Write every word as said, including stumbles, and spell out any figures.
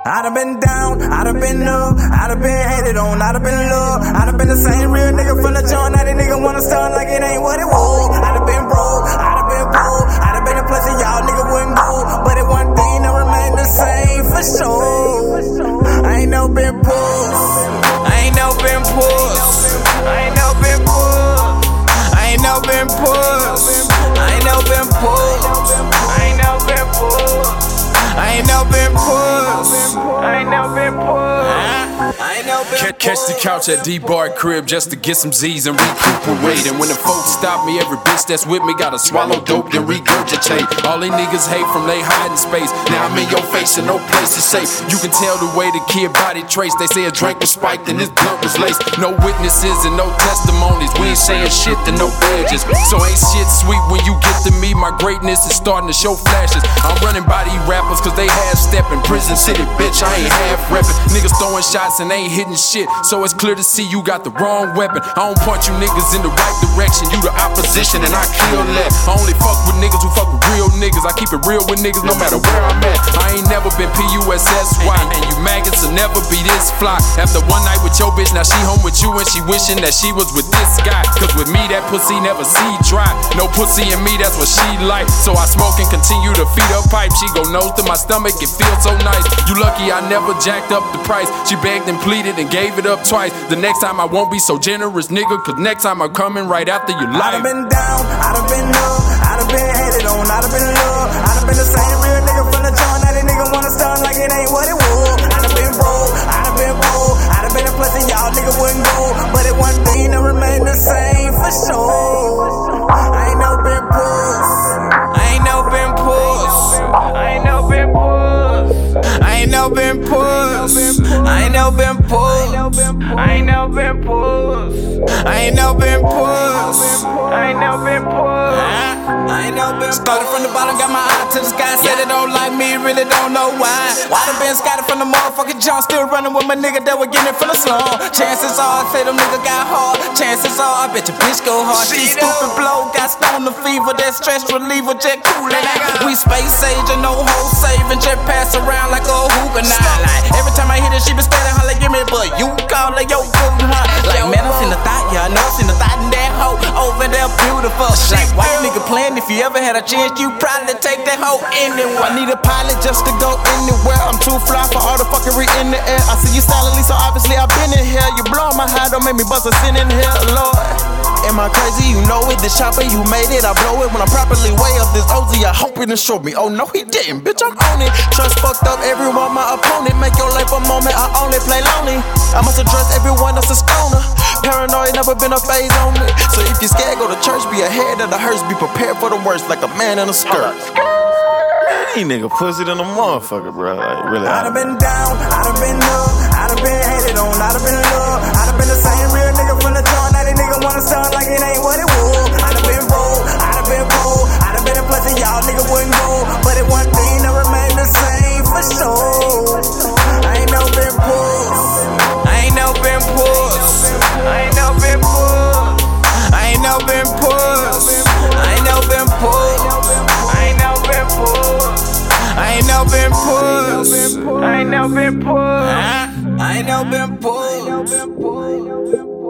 I done been down, I done been up, I done been hated on, I done been loved. I done been the same real nigga from the joint. Now these nigga wanna start like it ain't what it was. I done been broke, I done been broke, I done been a place that y'all nigga wouldn't go. But it one thing that remain the same for sure. I ain't no been pussed, I ain't no been pussed, I ain't no been pussed, I ain't no been pussed, I ain't no been pussed, I ain't no been pussed. I ain't no been pussed. I ain't no been pussed. I ain't no been Catch the couch at D-Bar crib just to get some Z's and recuperate. And when the folks stop me, every bitch that's with me gotta swallow dope then regurgitate. All they niggas hate from they hiding space. Now I'm in your face and no place is safe. You can tell the way the kid body traced. They say a drink was spiked and this blunt was laced. No witnesses and no testimonies. We ain't saying shit to no badges. So ain't shit sweet when you get to me. My greatness is starting to show flashes. I'm running by these rappers cause they half stepping. Prison City, bitch, I ain't half reppin'. Niggas throwing shots and ain't hitting shit. So it's clear to see you got the wrong weapon. I don't point you niggas in the right direction. You the opposition and I kill that. I only fuck with niggas who fuck with real niggas. I keep it real with niggas no matter where I'm at. I ain't never been P U S S Y. And you maggots will never be this fly. After one night with your bitch, now she home with you and she wishing that she was with this guy. Cause with me that pussy never see dry. No pussy in me, that's what she like. So I smoke and continue to feed her pipe. She go nose to my stomach, it feels so nice. You lucky I never jacked up the price. She begged and pleaded and gave it up twice. The next time I won't be so generous, nigga. Cause next time I'm coming right after your life. I done been down, I done been up, I done been hated on, I done been loved. I done been the same real nigga from the joint. Now these nigga wanna start like it ain't what it was. I done been broke, I done been broke, I done been a place that y'all nigga wouldn't go. But it one thing that remain the same for sure. I ain't no been pussed, I ain't no been pussed, I ain't no been pussed, I ain't no been pussed, I ain't no been pussed, I ain't no been pussed, I ain't no been pussed, I ain't no been pussed. I ain't no been started from the bottom, got my eye to the sky. Said they don't like me, really don't know why. I done been scattered from the motherfucking jump, still running with my nigga that was getting it from the slum. Chances are, I say them nigga got hard. Chances are, I bet your bitch go hard. She stupid blow, got stone the fever, that stress reliever, jet coolin'. We space aging, no whole saving, jet pass around like a hookah now. Like every time I hit it, she been standing holler, give me, but you call her yo boo, huh? Like man, I seen the thought, yeah, I know I seen the thought in that hoe over there, beautiful. Like white nigga playing, if you ever had a chance, you probably take that hoe anywhere. I need a pilot just to go anywhere. I'm too fly for all the fuckery in the air. I see you silently, so obviously I've been in here. You blowin' my high, don't make me bust a sin in here, Lord. Am I crazy? You know it. The chopper, you made it. I blow it when I properly weigh up this O Z. I hope he done showed me. Oh no, he didn't. Bitch, I'm on it. Trust fucked up everyone, my opponent. Make your life a moment. I only play lonely. I must address everyone that's a stoner. Paranoid, never been a phase on me. So if you scared, go to church. Be ahead of the hearse. Be prepared for the worst, like a man in a skirt. These nigga pussy than a motherfucker, bro. Like, really. I done been down, I done been up, I done been hated on, I done been loved. I done been the same real nigga from the joint. Now these nigga wanna start like it ain't what it was. I done been broke, I done been broke, I done been a place that y'all nigga wouldn't go. But it one thing that remain the same for sure. I ain't no been pussed, I ain't no been pussed, I ain't no been pussed, I ain't no been pussed, I ain't no been pussed, I ain't no been pussed, I ain't no been pussed, I ain't no been pussed, I ain't no been pussed.